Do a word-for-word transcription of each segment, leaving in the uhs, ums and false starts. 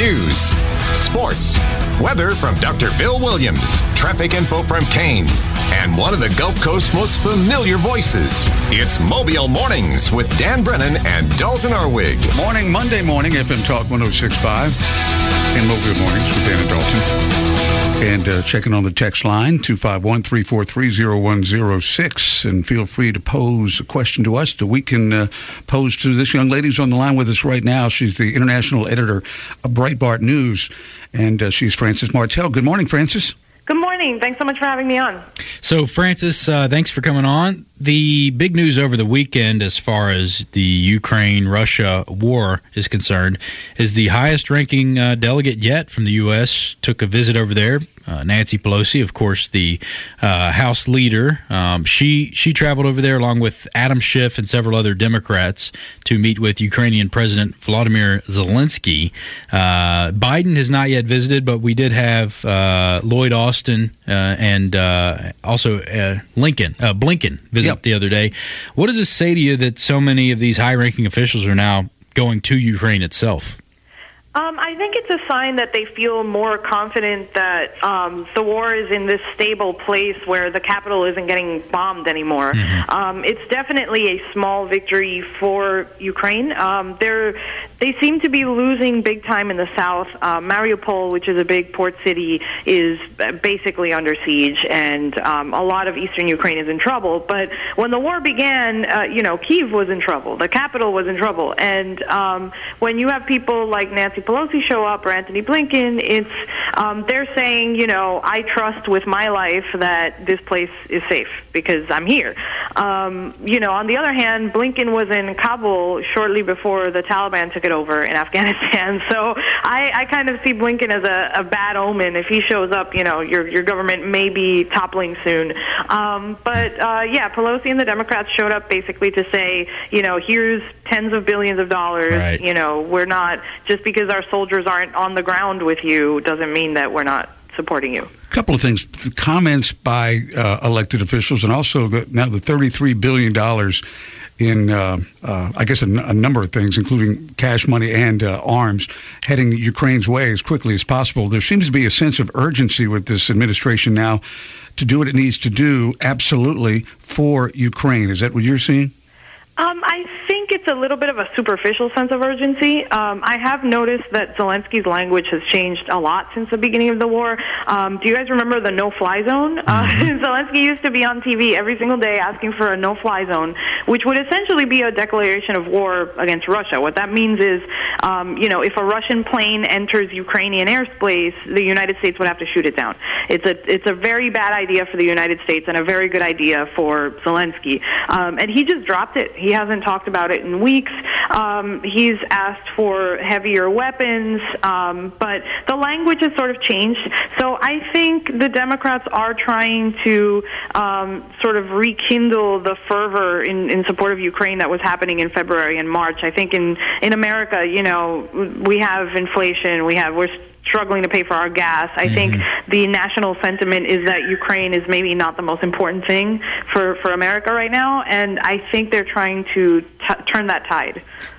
News, sports, weather from Doctor Bill Williams, traffic info from Kane, and one of the Gulf Coast's most familiar voices. It's Mobile Mornings with Dan Brennan and Dalton Arwig. Morning, Monday morning, F M Talk one oh six point five, and Mobile Mornings with Dan and Dalton. And uh, checking on the text line, two five one, three four three, oh one oh six. And feel free to pose a question to us that we can uh, pose to this young lady who's on the line with us right now. She's the international editor of Breitbart News, and uh, she's Frances Martel. Good morning, Frances. Good morning. Thanks so much for having me on. So, Frances, uh, thanks for coming on. The big news over the weekend as far as the Ukraine-Russia war is concerned is the highest-ranking uh, delegate yet from the U S took a visit over there. Uh, Nancy Pelosi, of course, the uh, House leader. Um, she she traveled over there along with Adam Schiff and several other Democrats to meet with Ukrainian President Volodymyr Zelensky. Uh, Biden has not yet visited, but we did have uh, Lloyd Austin uh, and uh, also uh, Lincoln, uh, Blinken visit yep. the other day. What does this say to you that so many of these high-ranking officials are now going to Ukraine itself? Um, I think it's a sign that they feel more confident that um, the war is in this stable place where the capital isn't getting bombed anymore. Mm-hmm. Um, it's definitely a small victory for Ukraine. Um, they're, they seem to be losing big time in the south. Uh, Mariupol, which is a big port city, is basically under siege, and um, a lot of eastern Ukraine is in trouble. But when the war began, uh, you know, Kyiv was in trouble. The capital was in trouble. And um, when you have people like Nancy Pelosi show up or Anthony Blinken, it's um, they're saying, you know, I trust with my life that this place is safe because I'm here. Um, you know, on the other hand, Blinken was in Kabul shortly before the Taliban took it over in Afghanistan. So I, I kind of see Blinken as a, a bad omen. If he shows up, you know, your your government may be toppling soon. Um, but uh, yeah, Pelosi and the Democrats showed up basically to say, you know, here's tens of billions of dollars. Right. You know, we're not, just because our soldiers aren't on the ground with you doesn't mean that we're not supporting you. A couple of things. The comments by uh, elected officials, and also the, now the thirty-three billion dollars in, uh, uh, I guess, a, n- a number of things, including cash money and uh, arms, heading Ukraine's way as quickly as possible. There seems to be a sense of urgency with this administration now to do what it needs to do absolutely for Ukraine. Is that what you're seeing? Um, I think it's a little bit of a superficial sense of urgency. Um, I have noticed that Zelensky's language has changed a lot since the beginning of the war. Um, do you guys remember the no-fly zone? Uh, Zelensky used to be on T V every single day asking for a no-fly zone, which would essentially be a declaration of war against Russia. What that means is, um, you know, if a Russian plane enters Ukrainian airspace, the United States would have to shoot it down. It's a it's a very bad idea for the United States and a very good idea for Zelensky. Um, and he just dropped it. He hasn't talked about it in weeks. Um, he's asked for heavier weapons, um, but the language has sort of changed. So I think the Democrats are trying to um, sort of rekindle the fervor in, in support of Ukraine that was happening in February and March. I think in, in America, you know, we have inflation, we have, we're struggling to pay for our gas. I mm-hmm. think the national sentiment is that Ukraine is maybe not the most important thing for, for America right now, and I think they're trying to t- turn that tide.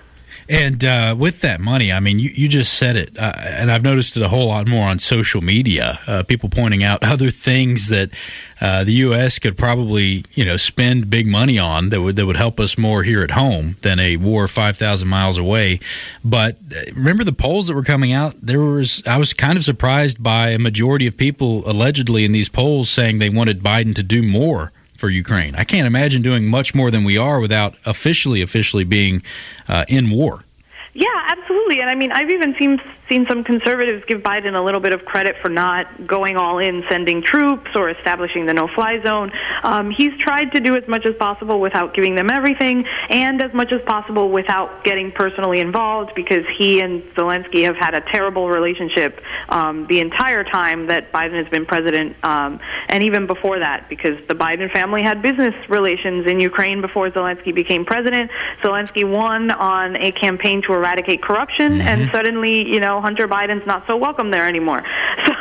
And uh, with that money, I mean, you, you just said it, uh, and I've noticed it a whole lot more on social media, uh, people pointing out other things that uh, the U S could probably, you know, spend big money on that would that would help us more here at home than a war five thousand miles away. But remember the polls that were coming out? There was I was kind of surprised by a majority of people allegedly in these polls saying they wanted Biden to do more for Ukraine. I can't imagine doing much more than we are without officially, officially being uh, in war. Yeah, absolutely. And I mean, I've even seen seen some conservatives give Biden a little bit of credit for not going all in, sending troops or establishing the no-fly zone. Um, he's tried to do as much as possible without giving them everything, and as much as possible without getting personally involved, because he and Zelensky have had a terrible relationship um, the entire time that Biden has been president, um, and even before that, because the Biden family had business relations in Ukraine before Zelensky became president. Zelensky won on a campaign to eradicate corruption, mm-hmm. and suddenly, you know, Hunter Biden's not so welcome there anymore. So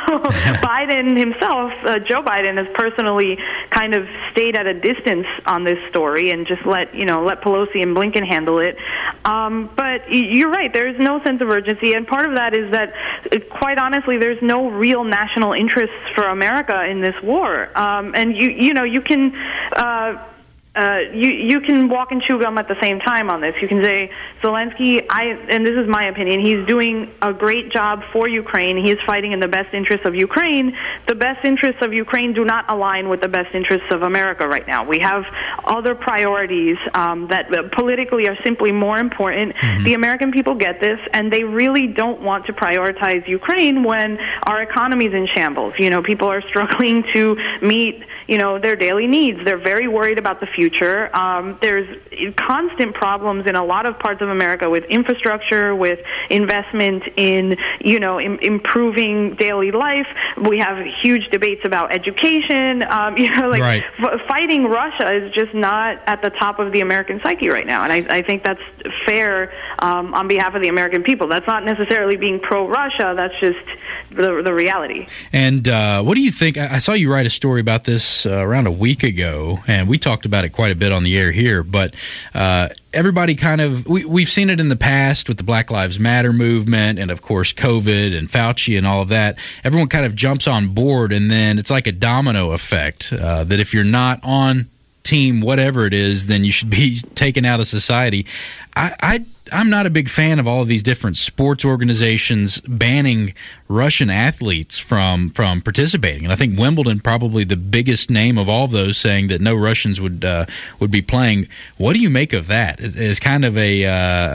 Biden himself, uh, Joe Biden, has personally kind of stayed at a distance on this story and just let you know let Pelosi and Blinken handle it. Um, but you're right. There's no sense of urgency, and part of that is that, quite honestly, there's no real national interests for America in this war. Um, and you you know you can. Uh, Uh, you you can walk and chew gum at the same time on this. You can say, Zelensky, I and this is my opinion, he's doing a great job for Ukraine. He is fighting in the best interests of Ukraine. The best interests of Ukraine do not align with the best interests of America right now. We have other priorities um, that politically are simply more important. Mm-hmm. The American people get this, and they really don't want to prioritize Ukraine when our economy is in shambles. You know, people are struggling to meet, you know, their daily needs. They're very worried about the future. Future. Um, there's constant problems in a lot of parts of America with infrastructure, with investment in, you know, im- improving daily life. We have huge debates about education. Um, you know, like right. f- fighting Russia is just not at the top of the American psyche right now, and I, I think that's fair um, on behalf of the American people. That's not necessarily being pro-Russia. That's just the, the reality. And uh, what do you think? I saw you write a story about this uh, around a week ago, and we talked about it quite a bit on the air here, but uh, everybody kind of, we, we've seen it in the past with the Black Lives Matter movement and, of course, COVID and Fauci and all of that. Everyone kind of jumps on board, and then it's like a domino effect uh, that if you're not on team whatever it is, then you should be taken out of society. I, I I'm not a big fan of all of these different sports organizations banning Russian athletes from from participating, and I think Wimbledon probably the biggest name of all of those, saying that no Russians would uh, would be playing. What do you make of that? It's kind of a uh,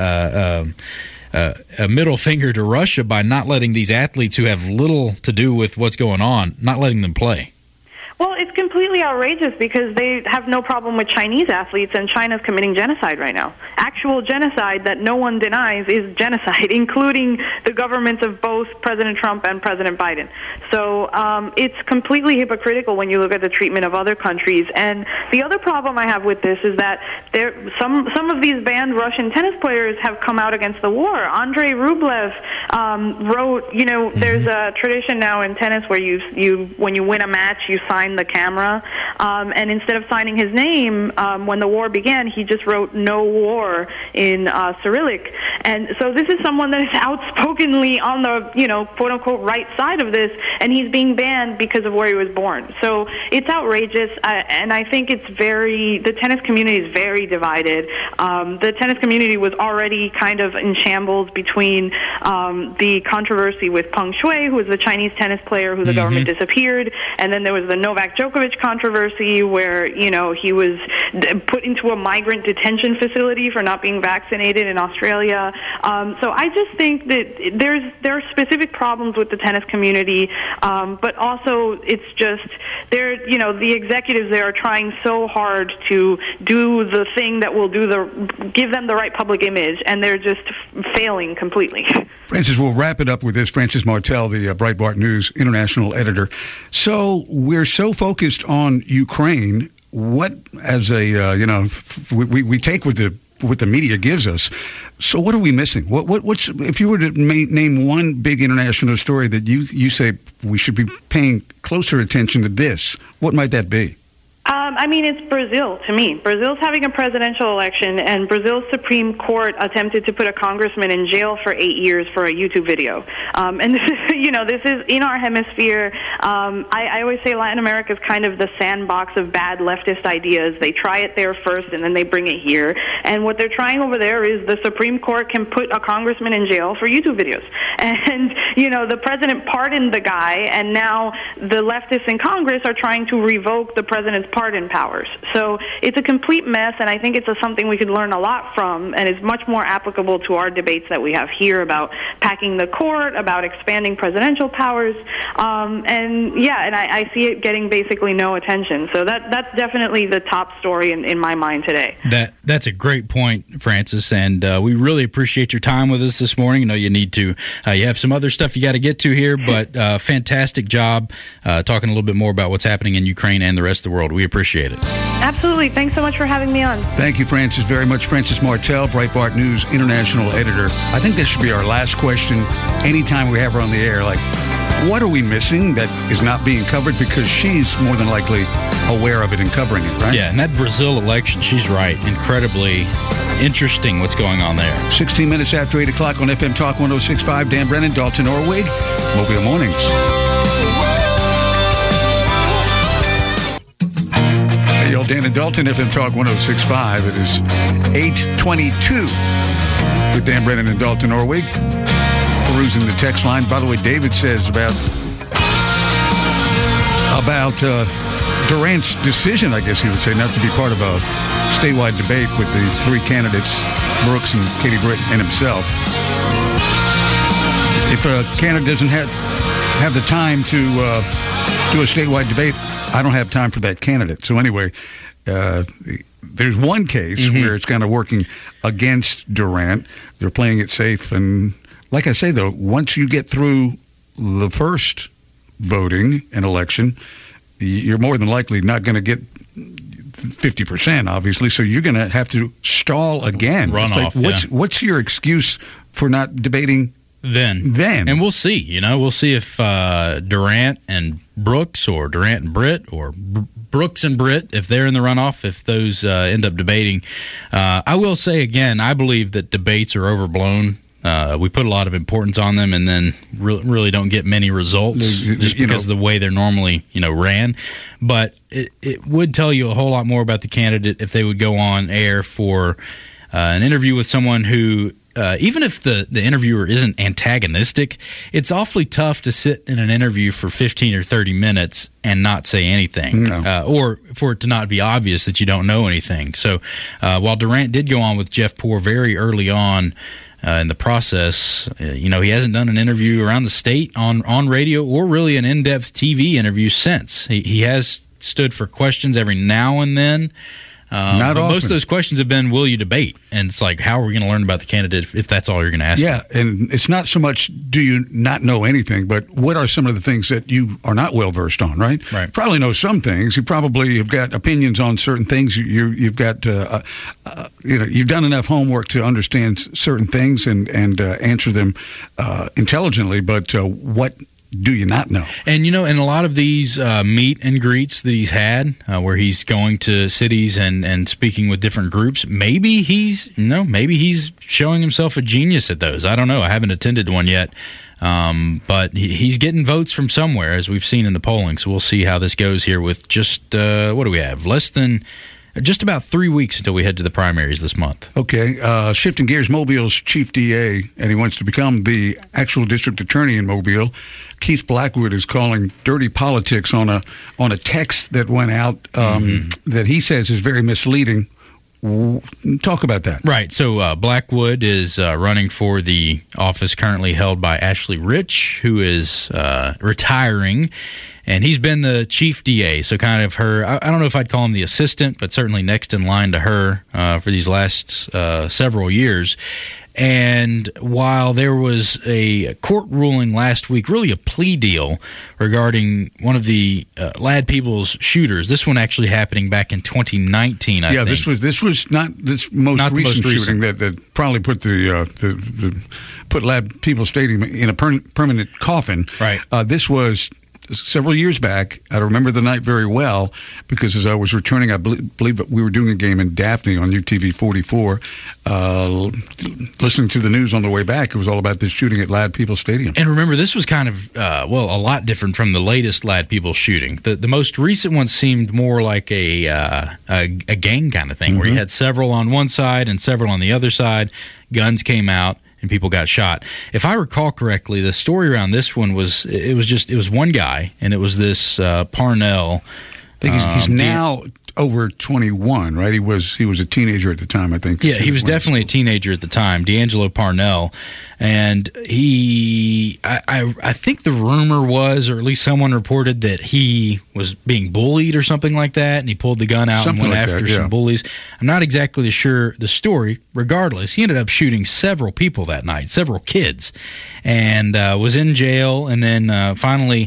uh, uh, a middle finger to Russia by not letting these athletes who have little to do with what's going on, not letting them play. Well, it's completely outrageous because they have no problem with Chinese athletes, and China's committing genocide right now. Actual genocide that no one denies is genocide, including the governments of both President Trump and President Biden. So um, it's completely hypocritical when you look at the treatment of other countries. And the other problem I have with this is that there some some of these banned Russian tennis players have come out against the war. Andrei Rublev um, wrote, you know, mm-hmm. there's a tradition now in tennis where you you when you win a match, you sign the camera, um, and instead of signing his name um, when the war began, he just wrote "No War" in uh, Cyrillic. And so this is someone that is outspokenly on the, you know, quote unquote right side of this, and he's being banned because of where he was born. So it's outrageous, uh, and I think it's very, the tennis community is very divided. Um, the tennis community was already kind of in shambles between um, the controversy with Peng Shuai, who was the Chinese tennis player who the mm-hmm. government disappeared, and then there was the Novak Djokovic controversy where, you know, he was put into a migrant detention facility for not being vaccinated in Australia. Um, so I just think that there's there are specific problems with the tennis community, um, but also it's just they're, you know, the executives there are trying so hard to do the thing that will do the give them the right public image, and they're just failing completely. Frances, we'll wrap it up with this. Frances Martel, the uh, Breitbart News international editor. So we're so focused on Ukraine. What, as a uh, you know, f- we we take what the what the media gives us. So what are we missing? What what what's if you were to ma- name one big international story that you you say we should be paying closer attention to this? What might that be? Um, I mean, it's Brazil to me. Brazil's having a presidential election, and Brazil's Supreme Court attempted to put a congressman in jail for eight years for a YouTube video. Um, and this is, you know, this is in our hemisphere. Um, I, I always say Latin America is kind of the sandbox of bad leftist ideas. They try it there first, and then they bring it here. And what they're trying over there is the Supreme Court can put a congressman in jail for YouTube videos. And, you know, the president pardoned the guy, and now the leftists in Congress are trying to revoke the president's pardon powers. So it's a complete mess, and I think it's a, something we could learn a lot from, and is much more applicable to our debates that we have here about packing the court, about expanding presidential powers, um, and yeah, and I, I see it getting basically no attention. So that that's definitely the top story in, in my mind today. That that's a great point, Frances, and uh, we really appreciate your time with us this morning. I know you need to, uh, you have some other stuff you got to get to here, but uh, fantastic job uh, talking a little bit more about what's happening in Ukraine and the rest of the world. We appreciate it. Absolutely. Thanks so much for having me on. Thank you, Frances, very much. Frances Martel, Breitbart News international editor. I think that should be our last question anytime we have her on the air. Like, what are we missing that is not being covered? Because she's more than likely aware of it and covering it, right? Yeah, and that Brazil election, she's right. Incredibly interesting what's going on there. sixteen minutes after eight o'clock on F M Talk one oh six point five. Dan Brennan, Dalton Orwig, Mobile Mornings. Hey, y'all, Dan and Dalton, F M Talk one oh six point five. It is eight twenty-two with Dan Brennan and Dalton Orwig. Perusing the text line. By the way, David says about about uh, Durant's decision, I guess he would say, not to be part of a statewide debate with the three candidates, Brooks and Katie Britt and himself. If a candidate doesn't have have the time to uh, do a statewide debate, I don't have time for that candidate. So anyway, uh, there's one case mm-hmm. where it's kind of working against Durant. They're playing it safe, and like I say, though, once you get through the first voting and election, you're more than likely not going to get fifty percent, obviously, so you're going to have to stall again. Run like, off, what's, yeah. what's your excuse for not debating then? Then. And we'll see. You know, we'll see if uh, Durant and Brooks or Durant and Britt or B- Brooks and Britt, if they're in the runoff, if those uh, end up debating. Uh, I will say, again, I believe that debates are overblown. Uh, we put a lot of importance on them and then re- really don't get many results you, just you because know, of the way they're normally, you know, ran. But it, it would tell you a whole lot more about the candidate if they would go on air for uh, an interview with someone who, uh, even if the, the interviewer isn't antagonistic, it's awfully tough to sit in an interview for fifteen or thirty minutes and not say anything, no. uh, or for it to not be obvious that you don't know anything. So uh, while Durant did go on with Jeff Poore very early on, Uh, in the process, uh, you know, he hasn't done an interview around the state on, on radio or really an in-depth T V interview since. He, he has stood for questions every now and then. Um, Not but often. Most of those questions have been, will you debate? And it's like, how are we going to learn about the candidate if, if that's all you're going to ask Yeah, him? and it's not so much do you not know anything, but what are some of the things that you are not well-versed on, right? Right. Probably know some things. You probably have got opinions on certain things. You, you, you've got, uh, uh, you know, you've done enough homework to understand certain things and, and uh, answer them uh, intelligently, but uh, what do you not know? And, you know, in a lot of these uh, meet and greets that he's had, uh, where he's going to cities and, and speaking with different groups, maybe he's, you know, maybe he's showing himself a genius at those. I don't know. I haven't attended one yet. Um, but he, he's getting votes from somewhere, as we've seen in the polling. So we'll see how this goes here with just, uh, what do we have? Less than... Just about three weeks until we head to the primaries this month. Okay. Uh, shifting gears, Mobile's chief D A, and he wants to become the actual district attorney in Mobile. Keith Blackwood is calling dirty politics on a on a text that went out um, mm-hmm. that he says is very misleading. Talk about that. Right. So uh, Blackwood is uh, running for the office currently held by Ashley Rich, who is uh, retiring. And he's been the chief D A, so kind of her, I, I don't know if I'd call him the assistant, but certainly next in line to her uh, for these last uh, several years. And while there was a court ruling last week, really a plea deal regarding one of the uh, Lad Peoples shooters, this one actually happening back in twenty nineteen, I yeah, think. Yeah, this was this was not this most not recent most shooting recent. that, that probably put the, uh, the the put Lad Peoples Stadium in a per- permanent coffin. Right. Uh, this was several years back. I remember the night very well because as I was returning, I believe that we were doing a game in Daphne on U T V forty-four. Uh, listening to the news on the way back, it was all about this shooting at Lad Peoples Stadium. And remember, this was kind of, uh, well, a lot different from the latest Lad Peoples shooting. The the most recent one seemed more like a uh, a, a gang kind of thing, mm-hmm. where you had several on one side and several on the other side. Guns came out and people got shot. If I recall correctly, the story around this one was it was just it was one guy, and it was this uh, Parnell. I think he's, um, he's now over twenty-one, right? He was he was a teenager at the time, I think. Yeah, he was definitely a teenager at the time, D'Angelo Parnell, and he, I, I, I think the rumor was, or at least someone reported that he was being bullied or something like that, and he pulled the gun out something and went like after that, yeah. some bullies. I'm not exactly sure the story. Regardless, he ended up shooting several people that night, several kids, and uh, was in jail, and then uh, finally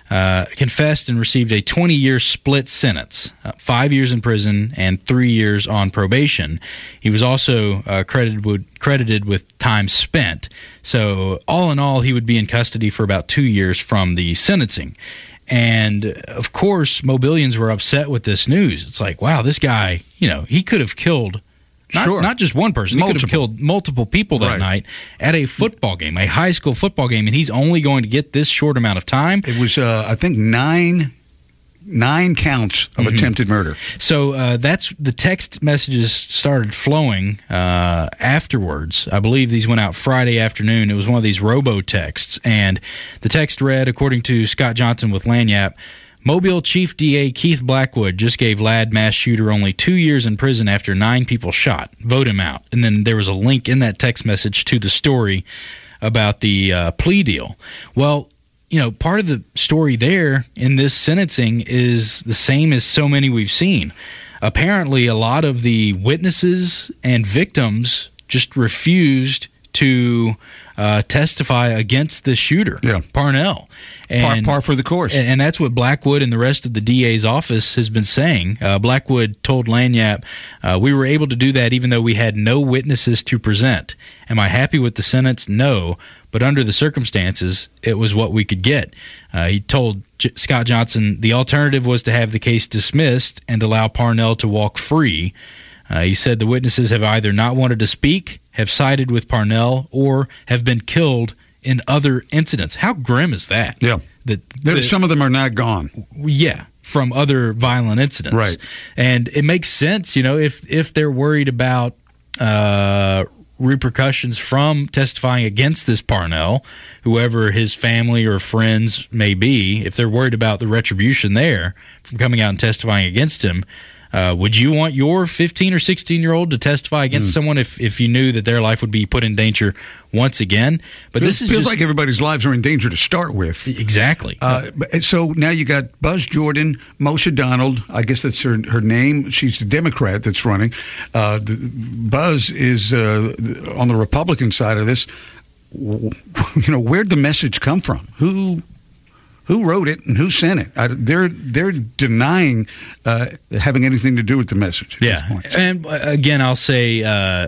uh, confessed and received a twenty-year split sentence, uh, five years in prison and three years on probation. He was also uh, credited with, credited with time spent. So all in all, he would be in custody for about two years from the sentencing. And, of course, Mobilians were upset with this news. It's like, wow, this guy, you know, he could have killed not, sure. not just one person. Multiple. He could have killed multiple people that right. night at a football game, a high school football game, and he's only going to get this short amount of time. It was, uh, I think, nine... Nine counts of mm-hmm. attempted murder. So uh, that's the text messages started flowing uh, afterwards. I believe these went out Friday afternoon. It was one of these robo texts, and the text read, according to Scott Johnson with Lagniappe, Mobile Chief D A Keith Blackwood just gave Ladd mass shooter only two years in prison after nine people shot. Vote him out. And then there was a link in that text message to the story about the uh, plea deal. Well, you know, part of the story there in this sentencing is the same as so many we've seen. Apparently, a lot of the witnesses and victims just refused to uh, testify against the shooter, yeah. Parnell. And, par, par for the course. And that's what Blackwood and the rest of the D A's office has been saying. Uh, Blackwood told Lagniappe, uh, we were able to do that even though we had no witnesses to present. Am I happy with the sentence? No. But under the circumstances, it was what we could get. Uh, he told J- Scott Johnson the alternative was to have the case dismissed and allow Parnell to walk free. Uh, he said the witnesses have either not wanted to speak, have sided with Parnell, or have been killed in other incidents. How grim is that? Yeah. That, that some of them are not gone. Yeah, from other violent incidents. Right. And it makes sense, you know, if if they're worried about uh, repercussions from testifying against this Parnell, whoever his family or friends may be, if they're worried about the retribution there from coming out and testifying against him, Uh, would you want your fifteen or sixteen-year-old to testify against mm. someone if, if you knew that their life would be put in danger once again? But feels, this is feels just, like everybody's lives are in danger to start with. Exactly. Uh, so now you got Buzz Jordan, Moshe Donald. I guess that's her her name. She's the Democrat that's running. Uh, the, Buzz is uh, on the Republican side of this. You know, where'd the message come from? Who? Who wrote it and who sent it? I, they're they're denying uh, having anything to do with the message. At yeah, this point. And again, I'll say uh,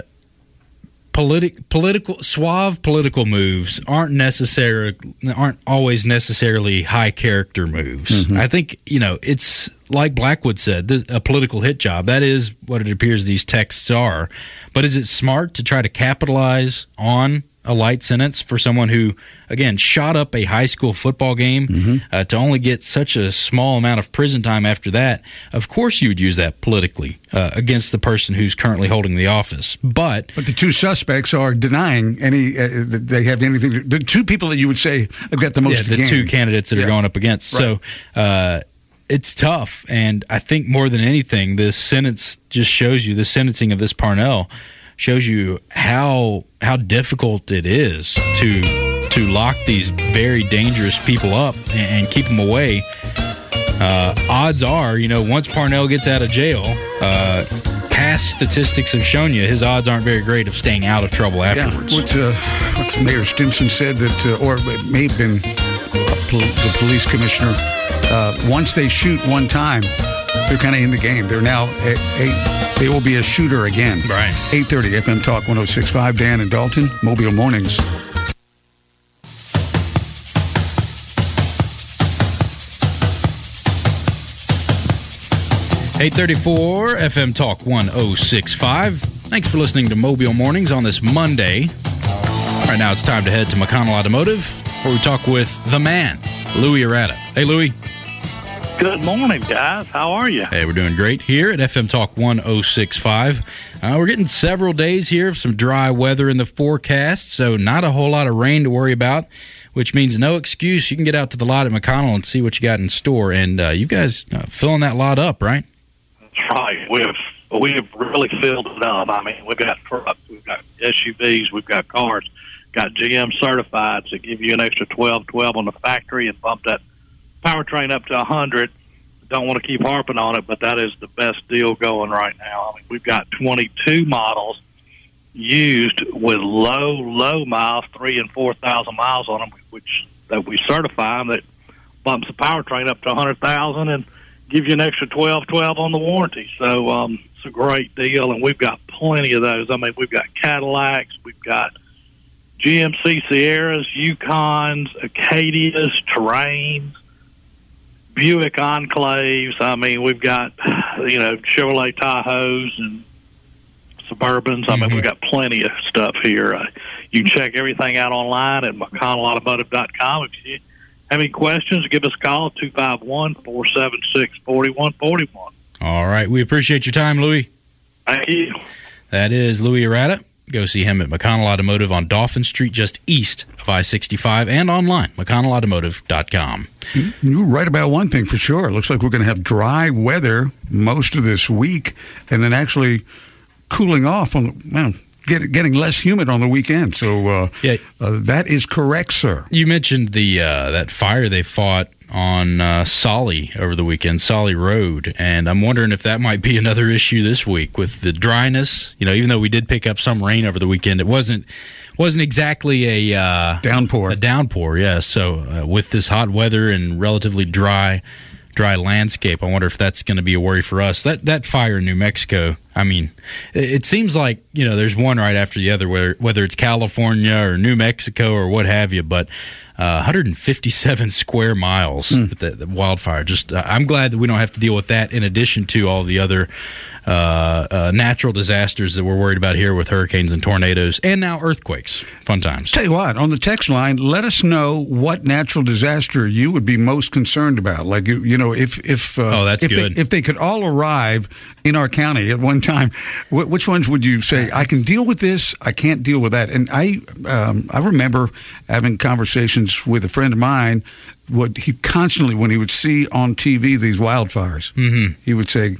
politi- political suave political moves aren't necessary aren't always necessarily high character moves. Mm-hmm. I think you know it's like Blackwood said, this, a political hit job. That is what it appears these texts are. But is it smart to try to capitalize on a light sentence for someone who, again, shot up a high school football game mm-hmm. uh, to only get such a small amount of prison time after that? Of course you would use that politically uh, against the person who's currently holding the office. But but the two suspects are denying any uh, that they have anything to, the two people that you would say have got the most yeah, the gain. two candidates that yeah. are going up against. Right. So uh, it's tough. And I think more than anything, this sentence just shows you, the sentencing of this Parnell shows you how how difficult it is to to lock these very dangerous people up and, and keep them away. Uh, odds are, you know, once Parnell gets out of jail, uh, past statistics have shown you his odds aren't very great of staying out of trouble afterwards. Yeah. What, uh, what's Mayor Stimson said that, uh, or it may have been pol- the police commissioner, uh, once they shoot one time, they're kind of in the game. They're now a, a they will be a shooter again. Right. eight thirty F M Talk one oh six point five. Dan and Dalton, Mobile Mornings. eight thirty-four F M Talk one oh six point five. Thanks for listening to Mobile Mornings on this Monday. Right now it's time to head to McConnell Automotive where we talk with the man, Louis Arata. Hey, Louis. Good morning, guys. How are you? Hey, we're doing great here at F M Talk one oh six point five. Uh, we're getting several days here of some dry weather in the forecast, so not a whole lot of rain to worry about, which means no excuse. You can get out to the lot at McConnell and see what you got in store. And uh, you guys uh, filling that lot up, right? That's right. We've, we've really filled it up. I mean, we've got trucks, we've got S U Vs, we've got cars, got G M certified to give you an extra twelve twelve on the factory and bump that powertrain up to one hundred. Don't want to keep harping on it, but that is the best deal going right now. I mean, we've got twenty-two models used with low, low miles, three and four thousand miles on them, which that we certify them that bumps the powertrain up to one hundred thousand and give you an extra twelve twelve on the warranty. So um, it's a great deal, and we've got plenty of those. I mean, we've got Cadillacs, we've got G M C Sierras, Yukons, Acadias, Terrains, Buick Enclaves. I mean, we've got, you know, Chevrolet Tahoes and Suburbans. I mean, Mm-hmm. we've got plenty of stuff here. Uh, you can check everything out online at McConnell Automotive dot com. If you have any questions, give us a call, two five one, four seven six, four one four one. All right. We appreciate your time, Louis. Thank you. That is Louis Arata. Go see him at McConnell Automotive on Dauphin Street, just east of I sixty-five, and online, McConnell Automotive dot com. You're right about one thing for sure. It looks like we're going to have dry weather most of this week, and then actually cooling off on the, well, get, getting less humid on the weekend. So uh, Yeah. uh, that is correct, sir. You mentioned the uh, that fire they fought on uh, Solly over the weekend, Solly Road, and I'm wondering if that might be another issue this week with the dryness. You know, even though we did pick up some rain over the weekend, it wasn't wasn't exactly a uh, Downpour. A downpour, yeah. So uh, with this hot weather and relatively dry dry landscape, I wonder if that's going to be a worry for us. That that fire in New Mexico, I mean, it, it seems like, you know, there's one right after the other, whether, whether it's California or New Mexico or what have you, but uh, one hundred fifty-seven square miles, Mm. with the, the wildfire. Just, uh, I'm glad that we don't have to deal with that in addition to all the other uh, uh, natural disasters that we're worried about here with hurricanes and tornadoes, and now earthquakes. Fun times. Tell you what, on the text line, let us know what natural disaster you would be most concerned about. Like, you, you know, if if uh, Oh, that's if good. They, if they could all arrive in our county at one time, wh- which ones would you say, I can deal with this, I can't deal with that? And I um, I remember having conversations with a friend of mine. What he constantly, when he would see on T V these wildfires, Mm-hmm. he would say,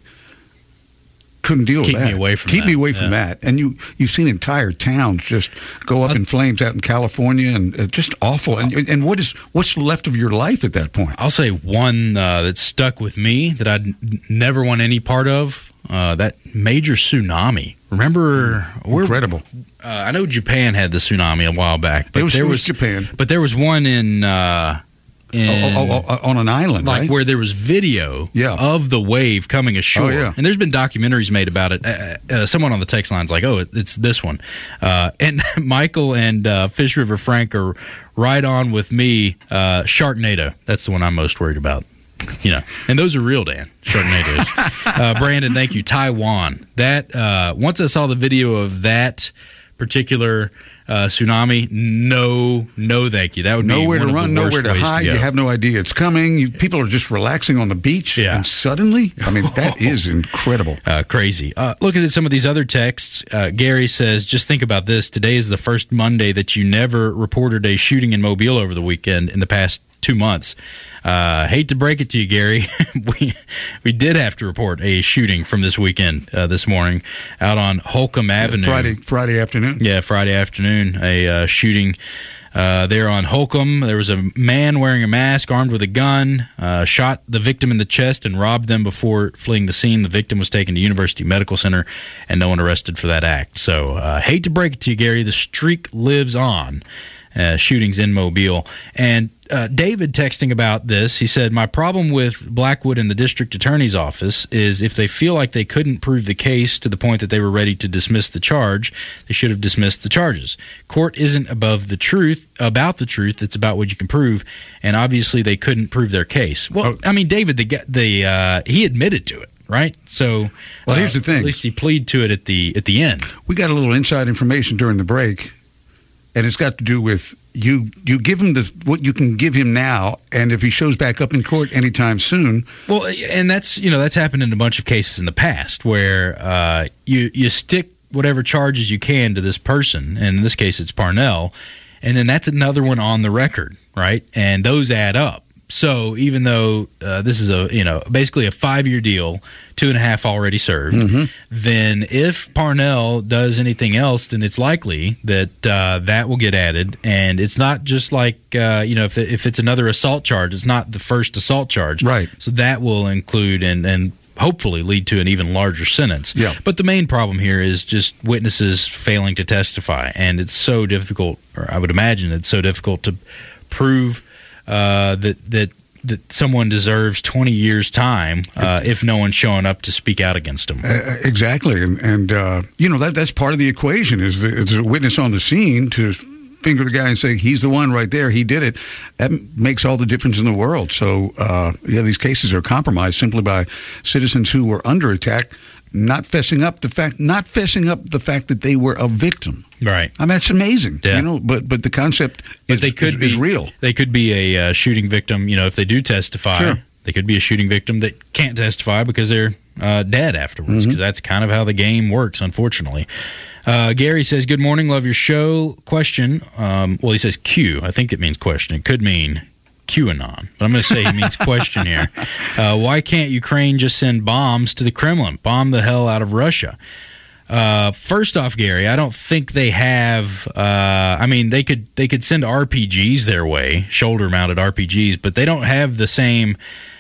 couldn't deal Keep with that. me away from Keep that. me away from Yeah. that. And you, you've seen entire towns just go up in flames out in California, and uh, just awful. And, and what is what's left of your life at that point? I'll say one uh, that stuck with me that I'd n- never want any part of, uh, that major tsunami. Remember? where- Incredible. Uh, I know Japan had the tsunami a while back, but It was- there it was Japan. But there was one in, uh, in Oh, oh, oh, on an island, like right? where there was video Yeah. of the wave coming ashore. Oh, yeah. And there's been documentaries made about it. Uh, uh, someone on the text line's like, oh, it, it's this one. Uh, and Michael and uh, Fish River Frank are right on with me. Uh, Sharknado. That's the one I'm most worried about. You know, and those are real, Dan. Sharknadoes. uh, Brandon, thank you. Taiwan. That uh, once I saw the video of that particular uh, tsunami, no, no, thank you. That would Nowhere be one to of run, the worst nowhere to ways hide. to go. You have no idea it's coming. You, people are just relaxing on the beach, Yeah. and suddenly, I mean, that is incredible. Uh, crazy. Uh, looking at some of these other texts, uh, Gary says, just think about this. Today is the first Monday that you never reported a shooting in Mobile over the weekend in the past two months. Uh, hate to break it to you, Gary. we we did have to report a shooting from this weekend uh, this morning out on Holcomb Avenue. Friday, Friday afternoon. Yeah, Friday afternoon, a uh, shooting uh, there on Holcomb. There was a man wearing a mask, armed with a gun, uh, shot the victim in the chest and robbed them before fleeing the scene. The victim was taken to University Medical Center, and no one arrested for that act. So, uh, hate to break it to you, Gary. The streak lives on. Uh, shootings in Mobile. And uh, David texting about this, he said, my problem with Blackwood and the district attorney's office is if they feel like they couldn't prove the case to the point that they were ready to dismiss the charge, they should have dismissed the charges. Court isn't above the truth, about the truth, it's about what you can prove, and obviously they couldn't prove their case. Well, Oh. I mean, David, the, the uh, he admitted to it, right? So, Well, here's uh, the thing. At least he pleaded to it at the at the end. We got a little inside information during the break, and it's got to do with you. You give him the what you can give him now, and if he shows back up in court anytime soon, Well, and that's you know that's happened in a bunch of cases in the past where uh, you you stick whatever charges you can to this person, and in this case it's Parnell, and then that's another one on the record, right? And those add up. So even though uh, this is a you know basically a five year deal, two and a half already served, then if Parnell does anything else, then it's likely that uh, that will get added. And it's not just like uh, you know if if it's another assault charge, it's not the first assault charge, Right. So that will include and and hopefully lead to an even larger sentence. Yeah. But the main problem here is just witnesses failing to testify, and it's so difficult, or I would imagine it's so difficult to prove uh, that that that someone deserves twenty years' time uh, if no one's showing up to speak out against them. Uh, exactly, and, and uh, you know that that's part of the equation is the, is a witness on the scene to finger the guy and say he's the one right there, he did it. That makes all the difference in the world. So uh, yeah, these cases are compromised simply by citizens who were under attack not fessing up the fact, not fessing up the fact that they were a victim. Right. I mean, that's amazing. Yeah. You know, but but the concept but is, they could is, be, is real. They could be a uh, shooting victim. You know, if they do testify, sure. they could be a shooting victim that can't testify because they're uh, dead afterwards. Because mm-hmm. that's kind of how the game works, unfortunately. Uh, Gary says, "Good morning, love your show." Question. Um, well, he says Q. I think that means question. It could mean QAnon, but I'm going to say he means question here. Uh, why can't Ukraine just send bombs to the Kremlin? Bomb the hell out of Russia. Uh, first off, Gary, I don't think they have. Uh, I mean, they could they could send R P Gs their way, shoulder-mounted R P Gs, but they don't have the same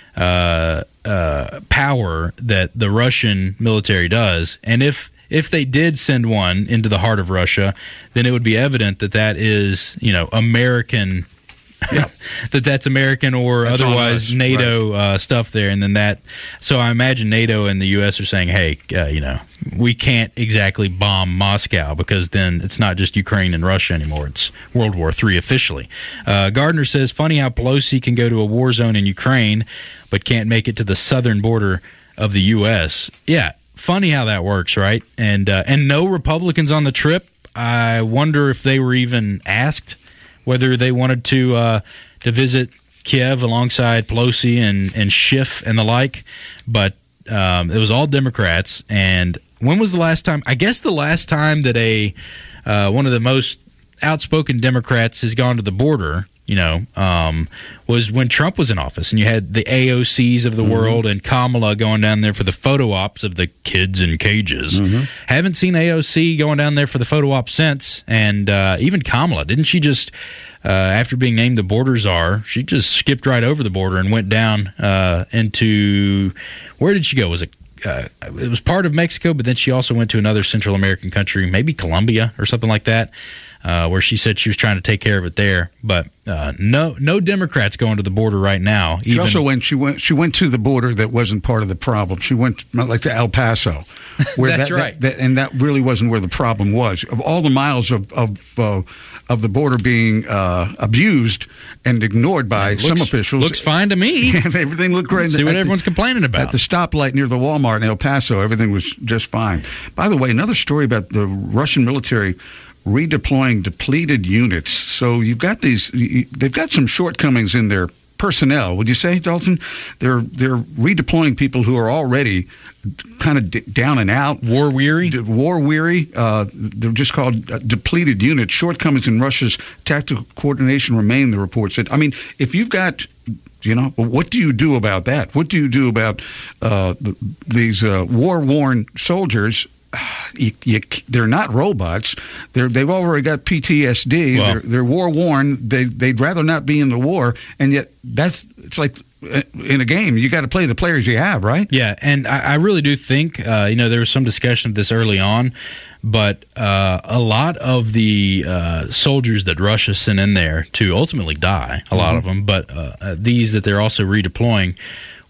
uh, uh, power that the Russian military does. And if if they did send one into the heart of Russia, then it would be evident that that is, you know, American. Yeah. that that's American or that's otherwise NATO right. uh, stuff there, and then that. So I imagine NATO and the U S are saying, "Hey, uh, you know, we can't exactly bomb Moscow because then it's not just Ukraine and Russia anymore; it's World War Three officially." Uh, Gardner says, "Funny how Pelosi can go to a war zone in Ukraine, but can't make it to the southern border of the U S" Yeah, funny how that works, right? And uh, and no Republicans on the trip. I wonder if they were even asked whether they wanted to uh, to visit Kiev alongside Pelosi and, and Schiff and the like. But um, it was all Democrats. And when was the last time? I guess the last time that a uh, one of the most outspoken Democrats has gone to the border, you know, um, was when Trump was in office. And you had the A O Cs of the mm-hmm. world and Kamala going down there for the photo ops of the kids in cages. Mm-hmm. Haven't seen A O C going down there for the photo op since. And uh, even Kamala, didn't she just, uh, after being named the border czar, she just skipped right over the border and went down uh, into, where did she go? Was it? Uh, it was part of Mexico, but then she also went to another Central American country, maybe Colombia or something like that. Uh, where she said she was trying to take care of it there, but uh, no, no Democrats going to the border right now. She even, also went. She went. She went to the border that wasn't part of the problem. She went like to El Paso, where that's that, right, that, that, and that really wasn't where the problem was. Of all the miles of of uh, of the border being uh, abused and ignored by looks, some officials, looks fine to me. Everything looked great. See what everyone's the, complaining about at the stoplight near the Walmart in El Paso. Everything was just fine. By the way, another story about the Russian military redeploying depleted units. So you've got these, they've got some shortcomings in their personnel, would you say, Dalton? They're they're redeploying people who are already kind of d- down and out. War weary? D- war weary. Uh, they're just called uh, depleted units. Shortcomings in Russia's tactical coordination remain, the report said. I mean, if you've got, you know, what do you do about that? What do you do about uh, the, these uh, war-worn soldiers? You, you, they're not robots. They're, they've already got P T S D. Well, they're, they're war worn. They, they'd rather not be in the war, and yet that's it's like in a game. You got to play the players you have, right? Yeah, and I, I really do think uh, you know there was some discussion of this early on, but uh, a lot of the uh, soldiers that Russia sent in there to ultimately die, a lot mm-hmm. of them, but uh, these that they're also redeploying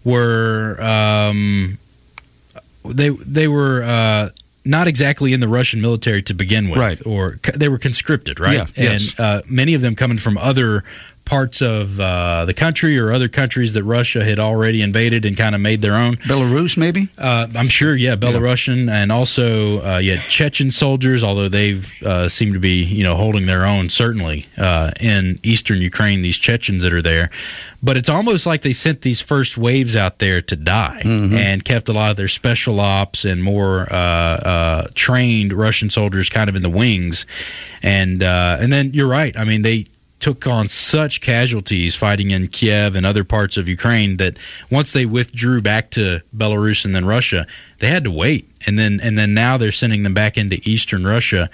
were um, they they were. Uh, not exactly in the Russian military to begin with, right. or they were conscripted, right? Yeah, and yes. uh, many of them coming from other parts of uh, the country or other countries that Russia had already invaded and kind of made their own. Belarus, maybe? Uh, I'm sure, yeah, Belarusian, yeah. And also uh, yeah, Chechen soldiers, although they've uh, seemed to be, you know, holding their own, certainly, uh, in eastern Ukraine, these Chechens that are there. But it's almost like they sent these first waves out there to die mm-hmm. and kept a lot of their special ops and more uh, uh, trained Russian soldiers kind of in the wings. And uh, and then you're right. I mean, they took on such casualties fighting in Kiev and other parts of Ukraine that once they withdrew back to Belarus and then Russia, they had to wait. And then and then now they're sending them back into eastern Russia.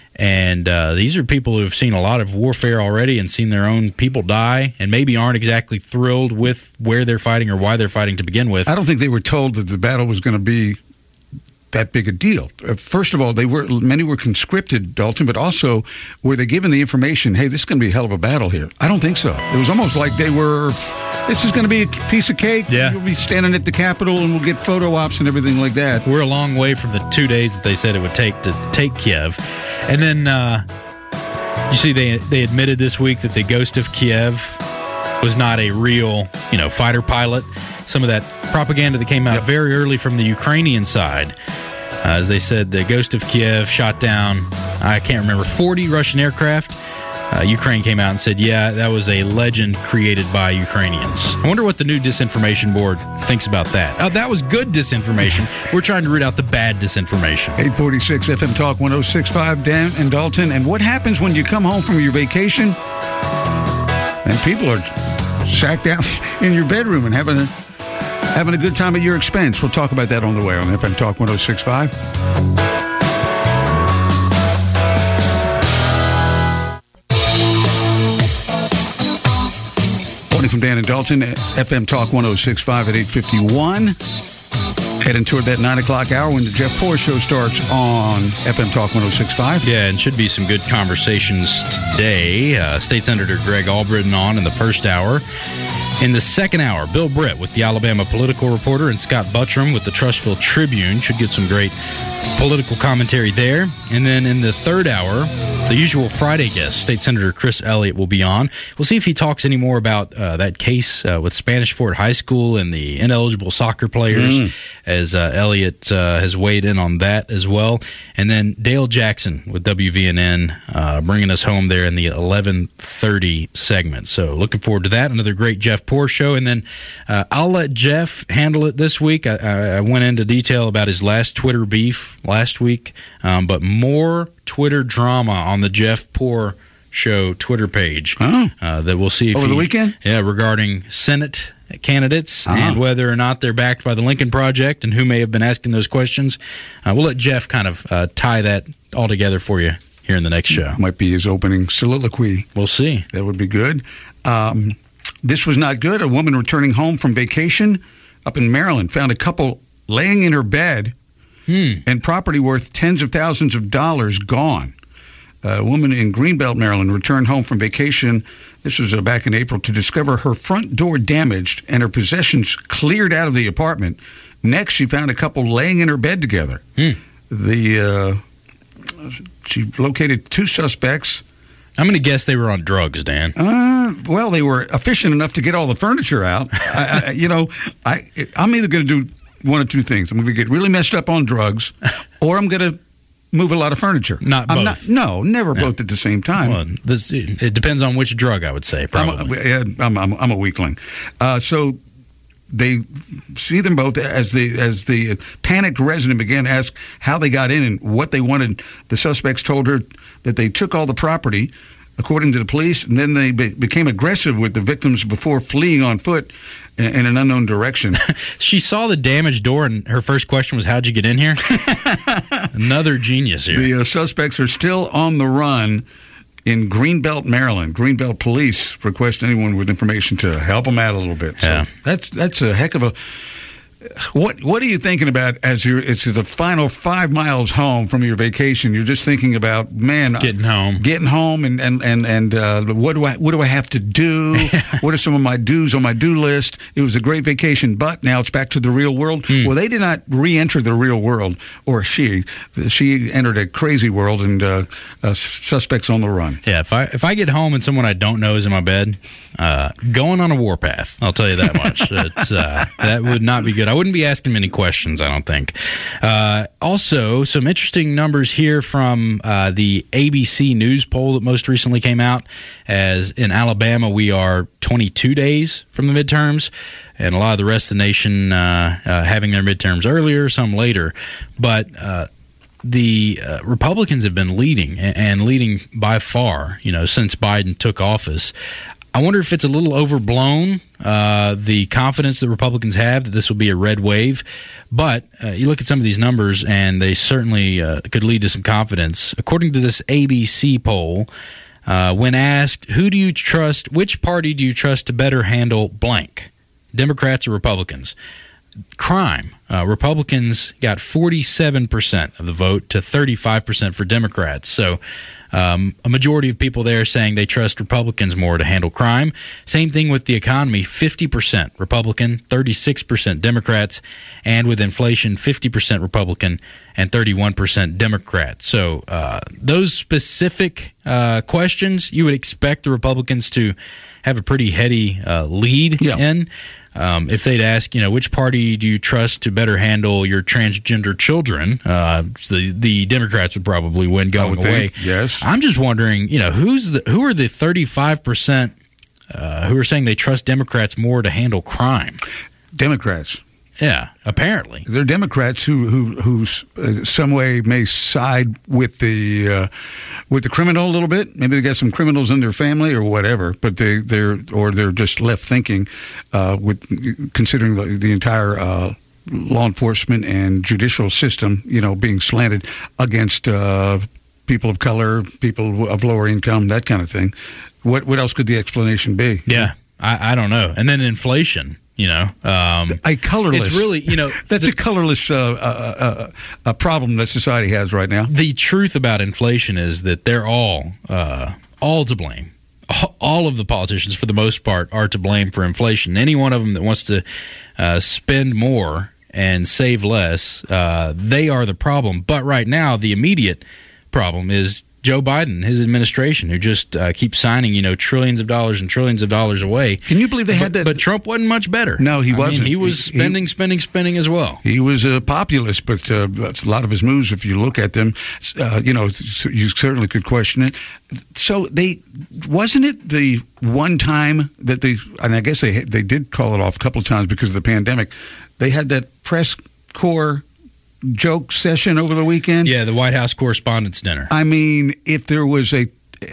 And uh, these are people who have seen a lot of warfare already and seen their own people die and maybe aren't exactly thrilled with where they're fighting or why they're fighting to begin with. I don't think they were told that the battle was going to be that big a deal. Uh, First of all, they were many were conscripted, Dalton, but also were they given the information, hey, this is going to be a hell of a battle here? I don't think so. It was almost like they were, this is going to be a piece of cake. Yeah. You'll be standing at the Capitol and we'll get photo ops and everything like that. We're a long way from the two days that they said it would take to take Kiev. And then, uh, you see, they they admitted this week that the Ghost of Kiev was not a real, you know, fighter pilot. Some of that propaganda that came out Yep. very early from the Ukrainian side, uh, as they said, the Ghost of Kiev shot down, I can't remember, forty Russian aircraft. Uh, Ukraine came out and said, yeah, that was a legend created by Ukrainians. I wonder what the new disinformation board thinks about that. Oh, that was good disinformation. We're trying to root out the bad disinformation. eight forty-six F M Talk one oh six point five, Dan and Dalton. And what happens when you come home from your vacation and people are sacked out in your bedroom and having a, having a good time at your expense? We'll talk about that on the way on F M Talk one oh six point five. Morning from Dan and Dalton, F M Talk one oh six point five at eight fifty-one. Heading toward that nine o'clock hour when the Jeff Poor Show starts on F M Talk one oh six point five. Yeah, and should be some good conversations today. Uh, State Senator Greg Albritton on in the first hour. In the second hour, Bill Britt with the Alabama Political Reporter and Scott Buttram with the Trussville Tribune. Should get some great political commentary there. And then in the third hour, the usual Friday guest, State Senator Chris Elliott, will be on. We'll see if he talks any more about uh, that case uh, with Spanish Fort High School and the ineligible soccer players, mm. as uh, Elliott uh, has weighed in on that as well. And then Dale Jackson with W V N N uh, bringing us home there in the eleven thirty segment. So looking forward to that. Another great Jeff Poor Show. And then uh, I'll let Jeff handle it this week. I, I went into detail about his last Twitter beef last week, um, but more Twitter drama on the Jeff Poor Show Twitter page oh. uh, that we'll see if over he, the weekend. Yeah, regarding Senate candidates uh-huh. and whether or not they're backed by the Lincoln Project and who may have been asking those questions. Uh, we'll let Jeff kind of uh, tie that all together for you here in the next show. Might be his opening soliloquy. We'll see. That would be good. Um, this was not good. A woman returning home from vacation up in Maryland found a couple laying in her bed hmm. and property worth tens of thousands of dollars gone. A woman in Greenbelt, Maryland, returned home from vacation. This was uh, back in April to discover her front door damaged and her possessions cleared out of the apartment. Next, she found a couple laying in her bed together. Hmm. The uh, she located two suspects. I'm going to guess they were on drugs, Dan. Uh, well, they were efficient enough to get all the furniture out. I, I, you know, I, I'm either going to do one of two things. I'm going to get really messed up on drugs, or I'm going to move a lot of furniture. Not both. I'm not, no, never no. both at the same time. Well, this, it depends on which drug, I would say, probably. I'm a, I'm, I'm, I'm a weakling. Uh, so they see them both as the as the panicked resident began to ask how they got in and what they wanted. The suspects told her that they took all the property, according to the police, and then they be, became aggressive with the victims before fleeing on foot in, in an unknown direction. She saw the damaged door, and her first question was, how'd you get in here? Another genius here. The uh, suspects are still on the run in Greenbelt, Maryland. Greenbelt police request anyone with information to help them out a little bit. So yeah. that's that's a heck of a... What what are you thinking about as you're, it's the final five miles home from your vacation? You're just thinking about, man, getting home, getting home, and and and and uh, what do I what do I have to do? What are some of my do's on my do list? It was a great vacation, but now it's back to the real world. Mm. Well, they did not re-enter the real world, or she she entered a crazy world, and uh, uh, suspects on the run. Yeah, if I if I get home and someone I don't know is in my bed, uh, going on a warpath. I'll tell you that much. It's uh, that would not be good. I wouldn't be asking many questions, I don't think. Uh, also, some interesting numbers here from uh, the A B C News poll that most recently came out. As in Alabama, we are twenty-two days from the midterms, and a lot of the rest of the nation uh, uh, having their midterms earlier, some later. But uh, the uh, Republicans have been leading, and, and leading by far, you know, since Biden took office. I wonder if it's a little overblown, uh, the confidence that Republicans have that this will be a red wave. But uh, you look at some of these numbers, and they certainly uh, could lead to some confidence. According to this A B C poll, uh, when asked, who do you trust, which party do you trust to better handle blank, Democrats or Republicans? crime. Uh, Republicans got forty-seven percent of the vote to thirty-five percent for Democrats. So um, a majority of people there saying they trust Republicans more to handle crime. Same thing with the economy, fifty percent Republican, thirty-six percent Democrats, and with inflation, fifty percent Republican and thirty-one percent Democrat. So uh, those specific uh, questions, you would expect the Republicans to have a pretty heady uh, lead yeah. in. Um, if they'd ask, you know, which party do you trust to better handle your transgender children, uh, the the Democrats would probably win going away. Think, yes, I'm just wondering, you know, who's the who are the thirty-five percent uh, who are saying they trust Democrats more to handle crime? Democrats. Yeah, apparently they're Democrats who who who uh, some way may side with the uh, with the criminal a little bit. Maybe they got some criminals in their family or whatever, but they they're or they're just left thinking uh, with considering the, the entire uh, law enforcement and judicial system, you know, being slanted against uh, people of color, people of lower income, that kind of thing. What what else could the explanation be? Yeah, I, I don't know. And then inflation. You know, um, a colorless. It's really, you know, that's the, a colorless uh, uh, uh, a problem that society has right now. The truth about inflation is that they're all uh, all to blame. All of the politicians, for the most part, are to blame for inflation. Any one of them that wants to uh, spend more and save less, uh, they are the problem. But right now, the immediate problem is Joe Biden, his administration, who just uh, keeps signing, you know, trillions of dollars and trillions of dollars away. Can you believe they had but, that? But Trump wasn't much better. No, he I wasn't. Mean, he was he, spending, he, spending, spending as well. He was a populist, but uh, a lot of his moves, if you look at them, uh, you know, you certainly could question it. So they wasn't it the one time that they, and I guess they they did call it off a couple of times because of the pandemic. They had that press corps joke session over the weekend. Yeah, the White House Correspondents' Dinner. I mean, if there was a,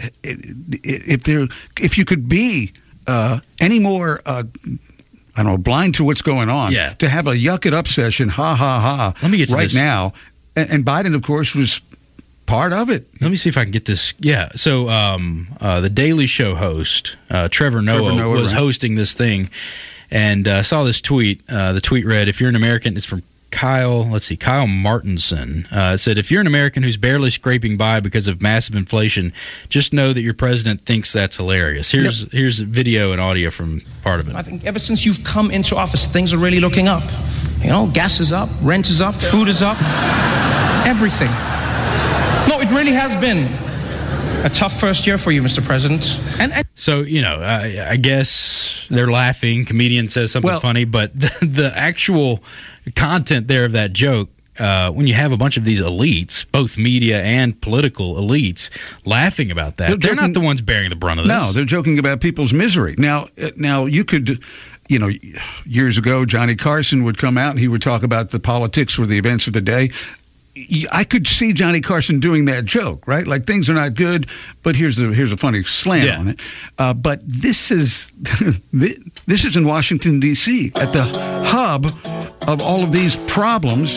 if there, if you could be uh, any more, uh, I don't know, blind to what's going on. Yeah. To have a yuck it up session, ha ha ha. Let me get to right this. now, and, and Biden, of course, was part of it. Let me see if I can get this. Yeah. So um, uh, the Daily Show host, uh, Trevor Noah, Trevor Noah was right. hosting this thing, and uh, saw this tweet. Uh, the tweet read, "If you're an American," it's from Kyle, let's see, Kyle Martinson. Uh, it said, if you're an American who's barely scraping by because of massive inflation, just know that your president thinks that's hilarious. Here's yep. here's video and audio from part of it. I think ever since you've come into office, things are really looking up. You know, gas is up, rent is up, food is up, everything. No, it really has been a tough first year for you, Mister President. And, and so, you know, I, I guess they're laughing. Comedian says something well, funny, but the, the actual content there of that joke, uh, when you have a bunch of these elites, both media and political elites, laughing about that, they're, they're joking, not the ones bearing the brunt of this. No, they're joking about people's misery. Now, now you could, you know, years ago, Johnny Carson would come out and he would talk about the politics or the events of the day. I could see Johnny Carson doing that joke, right? Like things are not good, but here's the here's a funny slant yeah. on it. Uh, but this is this is in Washington D C at the hub of all of these problems.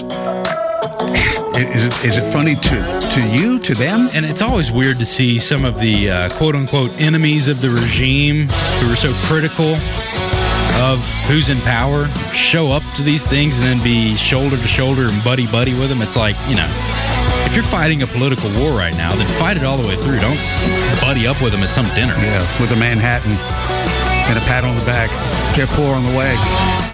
Is it is it funny to to you, to them? And it's always weird to see some of the uh, quote unquote enemies of the regime who are so critical of who's in power show up to these things and then be shoulder to shoulder and buddy buddy with them. It's like, you know, if you're fighting a political war right now, then fight it all the way through. Don't buddy up with them at some dinner. Yeah, with a Manhattan and a pat on the back. Jeff Four on the way.